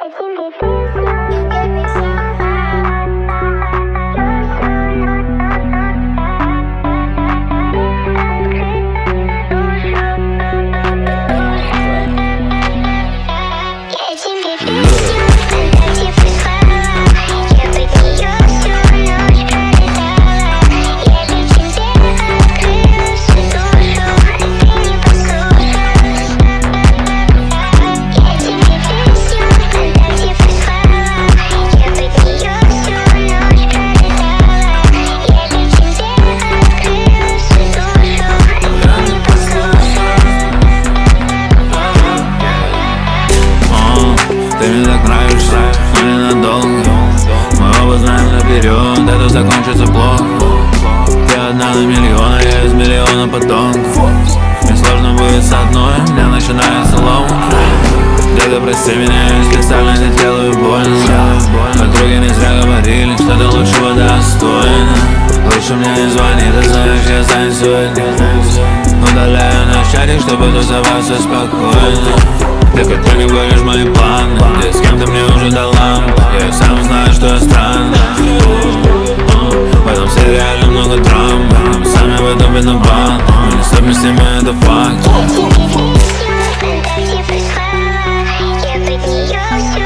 Ты мне так нравишься, но ненадолго. Мы оба знаем наперед, это закончится плохо. Ты одна на миллион, а я из миллиона потомков. Мне сложно будет с одной, мне начинается ломка. Деда, прости меня, я специально не делаю больно. Подруги не зря говорили, что ты лучшего достойна. Лучше мне не звони, ты знаешь, я занят сегодня. Удаляю наш чатик, чтобы тусоваться спокойно. Ты как-то не входишь в мои планы. Ты с кем-то мне уже дал лампу. Я сам знаю, что я странный. В этом сериале много драмы. Мы сами в этом виноваты. Мы не совместимы, это факт. Я под нее